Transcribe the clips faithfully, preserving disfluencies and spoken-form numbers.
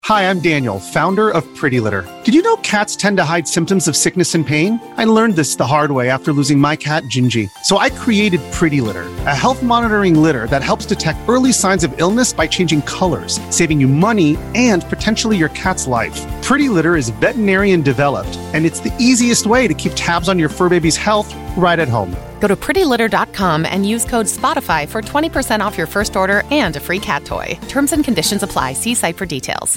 Hi, I'm Daniel, founder of Pretty Litter. Did you know cats tend to hide symptoms of sickness and pain? I learned this the hard way after losing my cat, Gingy. So I created Pretty Litter, a health monitoring litter that helps detect early signs of illness by changing colors, saving you money and potentially your cat's life. Pretty Litter is veterinarian developed, and it's the easiest way to keep tabs on your fur baby's health right at home. Go to pretty litter dot com and use code SPOTIFY for twenty percent off your first order and a free cat toy. Terms and conditions apply. See site for details.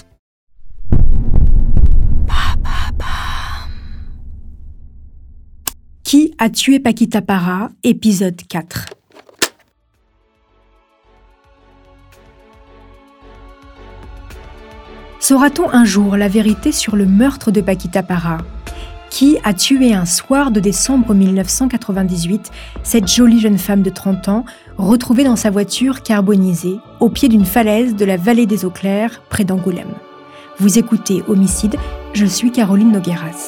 Qui a tué Paquita Parra, épisode quatre. Saura-t-on un jour la vérité sur le meurtre de Paquita Parra ? Qui a tué un soir de décembre mille neuf cent quatre-vingt-dix-huit cette jolie jeune femme de trente ans, retrouvée dans sa voiture carbonisée, au pied d'une falaise de la vallée des Eaux Claires, près d'Angoulême ? Vous écoutez Homicide, je suis Caroline Nogueras.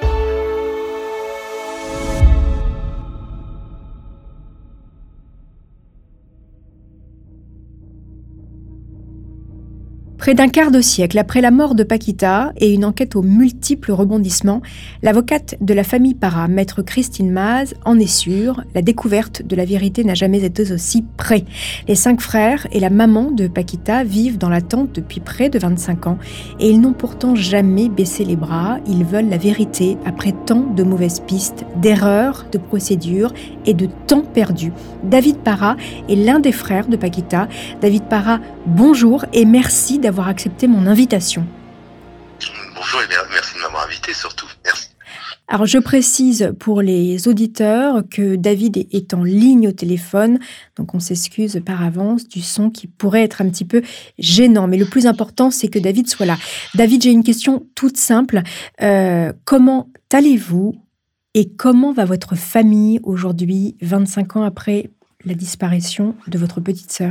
Près d'un quart de siècle après la mort de Paquita et une enquête aux multiples rebondissements, l'avocate de la famille Parra, maître Christine Maz, en est sûre, la découverte de la vérité n'a jamais été aussi près. Les cinq frères et la maman de Paquita vivent dans l'attente depuis près de vingt-cinq ans et ils n'ont pourtant jamais baissé les bras. Ils veulent la vérité après tant de mauvaises pistes, d'erreurs, de procédures et de temps perdu. David Parra est l'un des frères de Paquita. David Parra, bonjour et merci d'avoir d'avoir accepté mon invitation. Bonjour et merci de m'avoir invité surtout. Merci. Alors je précise pour les auditeurs que David est en ligne au téléphone, donc on s'excuse par avance du son qui pourrait être un petit peu gênant. Mais le plus important, c'est que David soit là. David, j'ai une question toute simple. Euh, comment allez-vous et comment va votre famille aujourd'hui, vingt-cinq ans après la disparition de votre petite sœur ?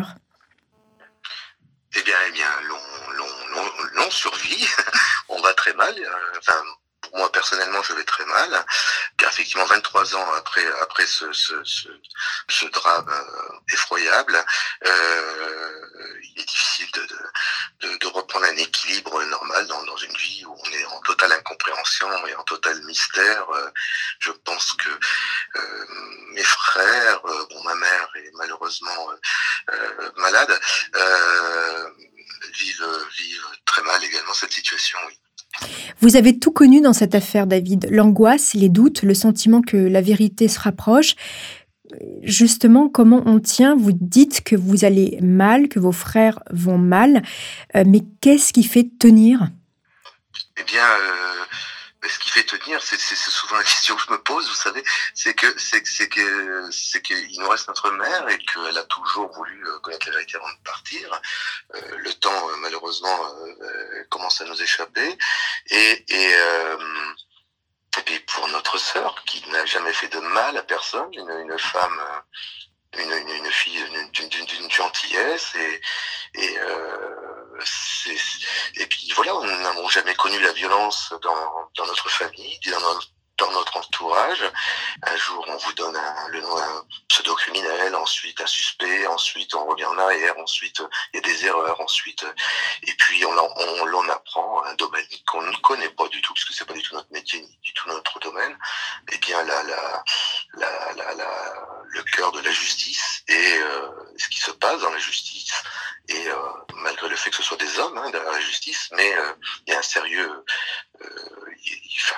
Eh bien, eh bien, l'on, l'on, l'on, l'on survit. On va très mal. Enfin, pour moi personnellement, je vais très mal. Car effectivement, vingt-trois ans après après ce ce ce, ce drame euh, effroyable, euh, il est difficile de, de de de reprendre un équilibre normal dans dans une vie où on est en totale incompréhension et en total mystère. Euh, je pense que euh, mes frères, euh, bon, ma mère est malheureusement euh, euh, malade. Euh, vivent, vivent très mal également cette situation, oui. Vous avez tout connu dans cette affaire, David. L'angoisse, les doutes, le sentiment que la vérité se rapproche. Justement, comment on tient ? Vous dites que vous allez mal, que vos frères vont mal, euh, mais qu'est-ce qui fait tenir ? Eh bien, euh, ce qui fait tenir, c'est, c'est, c'est souvent la question que je me pose, vous savez, c'est que c'est, c'est que c'est qu'il nous reste notre mère et qu'elle a toujours voulu connaître la vérité avant de partir. Euh, le temps, malheureusement, euh, commence à nous échapper. Et et, euh, et puis pour notre sœur, qui n'a jamais fait de mal à personne, une, une femme, une, une, une fille d'une, d'une, d'une gentillesse et et euh, c'est, et puis voilà, nous n'avons jamais connu la violence dans, dans notre famille, dans notre, dans notre entourage. Un jour, on vous donne un, le nom d'un pseudo-criminel, ensuite un suspect, ensuite on revient en arrière, ensuite il y a des erreurs, ensuite et puis on, on, l'on apprend un domaine qu'on ne connaît pas du tout, parce que c'est pas du tout notre métier, ni du tout notre domaine. Eh bien, la, la, la, la, la, le cœur de la justice et euh, ce qui se passe dans la justice. Et euh, malgré le fait que ce soit des hommes hein, derrière la justice, mais euh, il y a un sérieux, euh, il, il, enfin,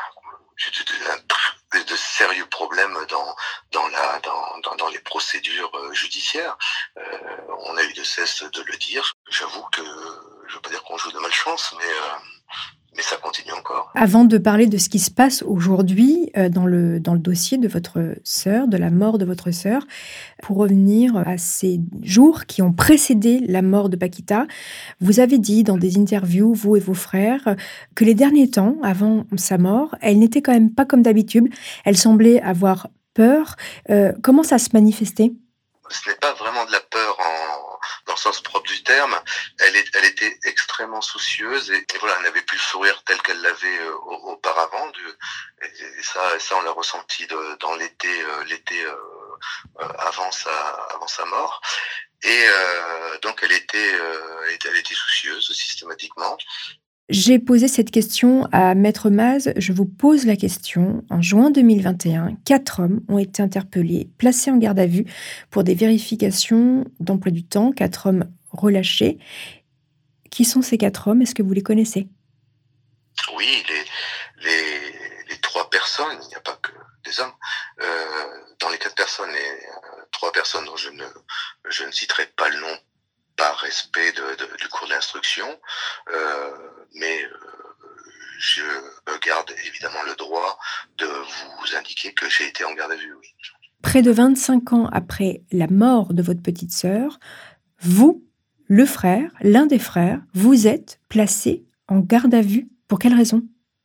de, de, de sérieux problèmes dans dans la dans dans, dans les procédures euh, judiciaires. Euh, on a eu de cesse de le dire. J'avoue que je veux pas dire qu'on joue de malchance, mais euh, mais ça continue encore. Avant de parler de ce qui se passe aujourd'hui euh, dans le, dans le dossier de votre sœur, de la mort de votre sœur, pour revenir à ces jours qui ont précédé la mort de Paquita, vous avez dit dans des interviews, vous et vos frères, que les derniers temps, avant sa mort, elle n'était quand même pas comme d'habitude. Elle semblait avoir peur. Euh, comment ça se manifestait ? Ce n'est pas vraiment de la peur en, dans le sens propre du terme. Elle, est, elle était extrêmement soucieuse et, et voilà, elle n'avait plus le sourire tel qu'elle l'avait euh, auparavant. De, et, et ça, ça, on l'a ressenti de, dans l'été, euh, l'été euh, euh, avant sa, avant sa mort. Et euh, donc, elle était, euh, elle était, elle était soucieuse systématiquement. J'ai posé cette question à Maître Maz. Je vous pose la question. En juin deux mille vingt et un, quatre hommes ont été interpellés, placés en garde à vue pour des vérifications d'emploi du temps. Quatre hommes relâchés. Qui sont ces quatre hommes? Est-ce que vous les connaissez? Oui, les, les, les trois personnes, il n'y a pas que des hommes. Euh, dans les quatre personnes, les euh, trois personnes dont je ne, je ne citerai pas le nom par respect de, de, du cours d'instruction, euh, mais euh, je me garde évidemment le droit de vous indiquer que j'ai été en garde à vue, oui. Près de vingt-cinq ans après la mort de votre petite sœur, vous, le frère, l'un des frères, vous êtes placé en garde à vue. Pour quelle raison?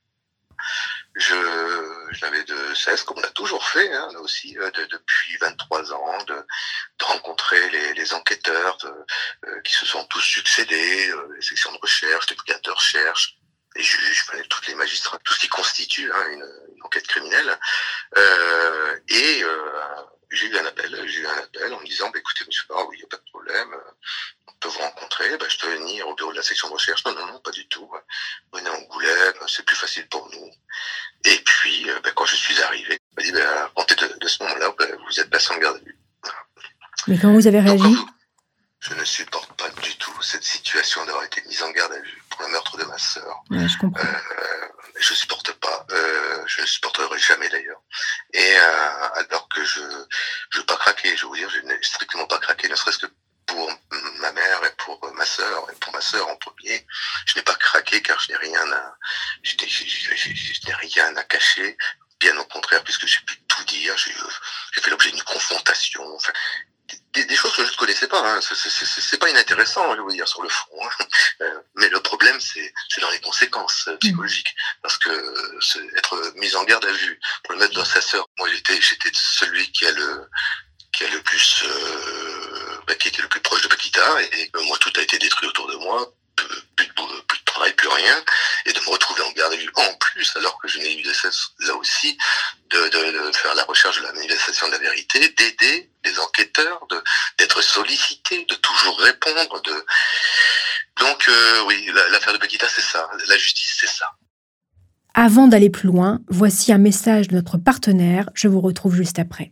Je, je n'avais de cesse, comme on l'a toujours fait, hein, là aussi, de, depuis vingt-trois ans, de, de rencontrer les, les enquêteurs de, euh, qui se sont tous succédés, euh, les sections de recherche, les brigades de recherche, les juges, enfin, toutes les magistrats, tout ce qui constitue hein, une, une enquête criminelle. Euh, et euh, j'ai eu un appel, j'ai eu un appel en me disant, bah, écoutez, monsieur Barre, oui, il n'y a pas de problème, on peut vous rencontrer, bah, je peux venir au bureau de la section de recherche. Non, non, non, pas du tout. Venez à Angoulême, c'est plus facile pour nous. Et puis, bah, quand je suis arrivé, il m'a dit, bah, à compter de, de ce moment-là, bah, vous êtes passé en garde à vue. Mais comment vous avez réagi? Donc, je ne supporte pas du tout cette situation d'avoir été mise en garde à vue pour le meurtre de ma sœur. Ouais, je comprends. Euh, je supporte pas. Euh, je ne supporterai jamais d'ailleurs. Et euh, alors que je je veux pas craquer, je veux vous dire, je n'ai strictement pas craqué, ne serait-ce que pour ma mère et pour ma sœur, et pour ma sœur en premier. Je n'ai pas craqué car je n'ai rien à, je n'ai, je, je, je, je n'ai rien à cacher. Bien au contraire, puisque j'ai pu tout dire, j'ai, j'ai fait l'objet d'une confrontation. Enfin, Des, des choses que je ne connaissais pas, hein. c'est, c'est, c'est, c'est pas inintéressant, je vais vous dire, sur le fond. Hein. Euh, mais le problème, c'est, c'est dans les conséquences euh, psychologiques. Parce que euh, c'est être mis en garde à vue pour le mettre dans sa sœur. Moi, j'étais, j'étais celui qui a le, qui a le plus, euh, bah, qui était le plus proche de Paquita, et, et euh, moi, tout a été détruit autour de moi. Plus de, plus de travail, plus rien, et de me retrouver en garde à vue en plus, alors que je n'ai eu de cesse, là aussi, de, de, de faire la recherche de la manifestation de la vérité, d'aider les enquêteurs, de, d'être sollicité, de toujours répondre. De... Donc, euh, oui, la, l'affaire de Paquita, c'est ça. La justice, c'est ça. Avant d'aller plus loin, voici un message de notre partenaire. Je vous retrouve juste après.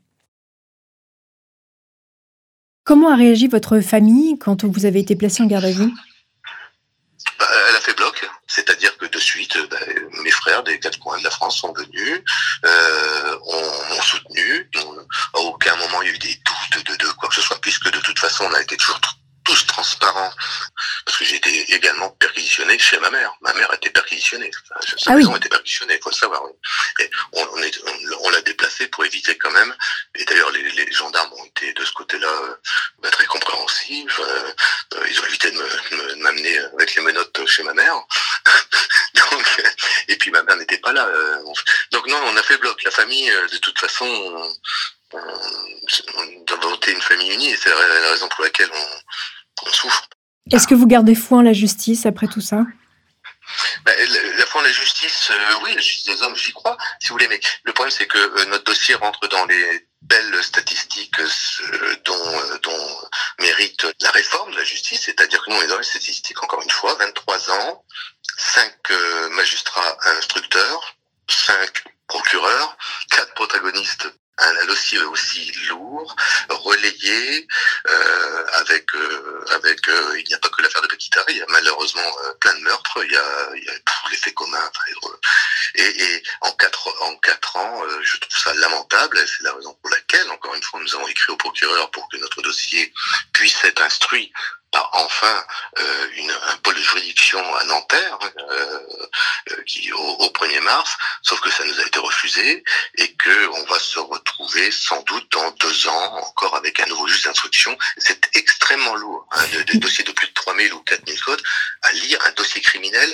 Comment a réagi votre famille quand vous avez été placé en garde à vue? Bah, elle a fait bloc, c'est-à-dire que de suite, bah, mes frères des quatre coins de la France sont venus, euh, ont, m'ont soutenu. On, à aucun moment il y a eu des doutes de, de quoi que ce soit, puisque de toute façon on a été toujours tous transparents, parce que j'ai été également perquisitionné chez ma mère. Ma mère a été perquisitionnée, enfin, sa ah maison oui. a été perquisitionnée, il faut le savoir. Oui. Et on, on, est, on, on l'a déplacé pour éviter quand même, et d'ailleurs les, les gendarmes ont été de ce côté-là bah, très compréhensifs, euh, euh, ils ont évité de, me, de m'amener avec les menottes chez ma mère. Donc, et puis ma mère n'était pas là. Euh, donc non, on a fait bloc. La famille, de toute façon, on, on, on a voté une famille unie, et c'est la raison pour laquelle on, on souffre. Est-ce que vous gardez foi en la justice après tout ça? Ben, la, la foi en la justice, euh, oui, la justice des hommes, j'y crois, si vous voulez, mais le problème c'est que euh, notre dossier rentre dans les belles statistiques euh, dont, euh, dont mérite la réforme de la justice, c'est-à-dire que nous on est dans les statistiques, encore une fois, vingt-trois ans, cinq euh, magistrats instructeurs, cinq procureurs, quatre protagonistes, un dossier aussi lourd, relayé, euh, avec, euh, avec euh, il n'y a pas que l'affaire de Paquita, il y a malheureusement euh, plein de meurtres, il y a, il y a pff, les faits communs, et, et en quatre en quatre ans, euh, je trouve ça lamentable, et c'est la raison pour laquelle, encore une fois, nous avons écrit au procureur pour que notre dossier puisse être instruit par enfin euh, une, un pôle de juridiction à Nanterre euh, euh, qui au, au premier mars, sauf que ça nous a été refusé et que on va se retrouver sans doute dans deux ans encore avec un nouveau juge d'instruction. C'est extrêmement lourd, hein, de, des dossiers de plus de trois mille ou quatre mille codes à lire un dossier criminel.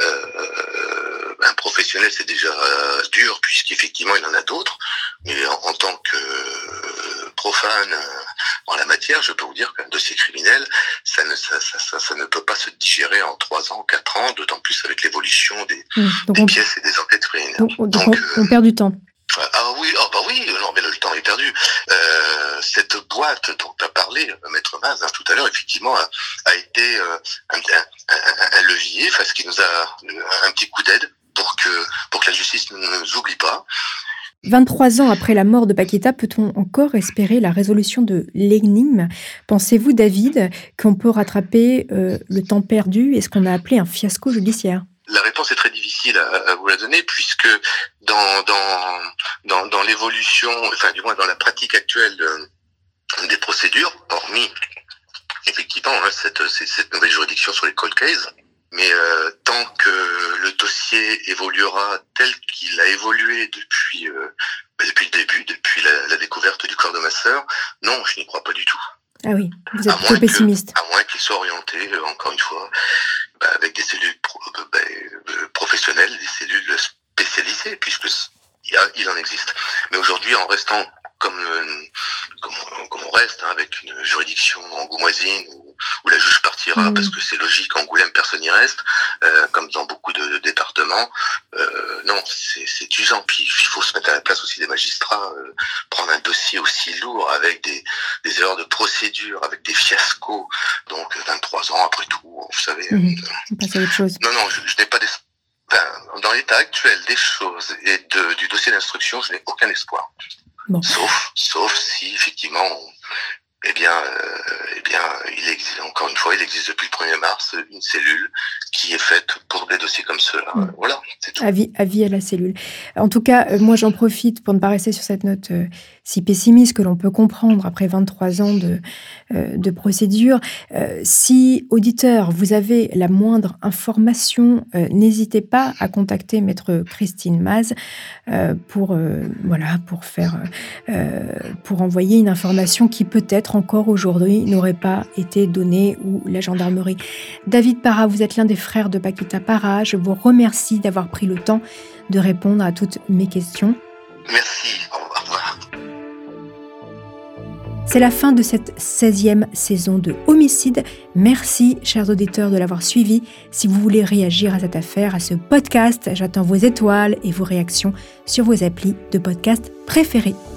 Euh, un professionnel, c'est déjà euh, dur puisqu'effectivement il en a d'autres, mais en, en tant que euh, profane euh, en la matière, je peux vous dire qu'un dossier criminel, ça ne, ça, ça, ça, ça ne peut pas se digérer en trois ans, quatre ans, d'autant plus avec l'évolution des, mmh, des on, pièces et des enquêtes criminelles. Donc, donc, donc on, euh, on perd du temps. Ah oui, oh bah oui, non mais le temps est perdu. Euh, cette boîte dont tu as parlé, Maître Maz, hein, tout à l'heure, effectivement, a, a été euh, un, un, un, un levier, enfin, ce qui nous a un petit coup d'aide pour que pour que la justice ne nous oublie pas. vingt-trois ans après la mort de Paquita, peut-on encore espérer la résolution de l'énigme ? Pensez-vous, David, qu'on peut rattraper euh, le temps perdu et ce qu'on a appelé un fiasco judiciaire ? La réponse est très difficile à, à vous la donner puisque dans dans dans, dans l'évolution, enfin du moins dans la pratique actuelle de, des procédures, hormis effectivement hein, cette, cette nouvelle juridiction sur les cold cases, mais euh, tant que le dossier évoluera tel qu'il a évolué depuis euh, depuis le début, depuis la, la découverte du corps de ma sœur, non, je n'y crois pas du tout. Ah oui, vous êtes plutôt pessimiste. Que, à moins qu'il soit orienté, euh, encore une fois, bah, avec des cellules pro, bah, euh, professionnelles, des cellules spécialisées, puisque il, y a, il en existe. Mais aujourd'hui, en restant comme, euh, comme, comme on reste, hein, avec une juridiction angoumoisine, où, où la juge partira, mmh. parce que c'est logique, Angoulême, personne n'y reste, euh, comme dans beaucoup de, de départements, euh, non, c'est, c'est usant. Puis il faut se mettre à la place aussi des magistrats, euh, prendre un dossier aussi lourd, avec des, des erreurs de procédure, avec des fiascos, donc vingt-trois ans après tout, vous savez. Mmh. Euh, on passe à autre chose. Non, non, je, je n'ai pas des... Enfin, dans l'état actuel des choses et de, du dossier d'instruction, je n'ai aucun espoir. Bon. Sauf, sauf si effectivement, on, eh bien, euh, eh bien, il existe encore une fois, il existe depuis le premier mars une cellule qui est faite pour des dossiers comme ceux-là. Mmh. Voilà, c'est tout. Avis, avis à la cellule. En tout cas, euh, moi, j'en profite pour ne pas rester sur cette note euh, si pessimiste que l'on peut comprendre après vingt-trois ans de, euh, de procédure. Euh, si, auditeur, vous avez la moindre information, euh, n'hésitez pas à contacter Maître Christine Maz euh, pour, euh, voilà, pour, faire, euh, pour envoyer une information qui peut-être encore aujourd'hui n'aurait pas été donnée ou la gendarmerie. David Para, vous êtes l'un des frères de Paquita Para. Je vous remercie d'avoir pris le temps de répondre à toutes mes questions. Merci, au revoir. C'est la fin de cette seizième saison de Homicide. Merci, chers auditeurs, de l'avoir suivi. Si vous voulez réagir à cette affaire, à ce podcast, j'attends vos étoiles et vos réactions sur vos applis de podcast préférés.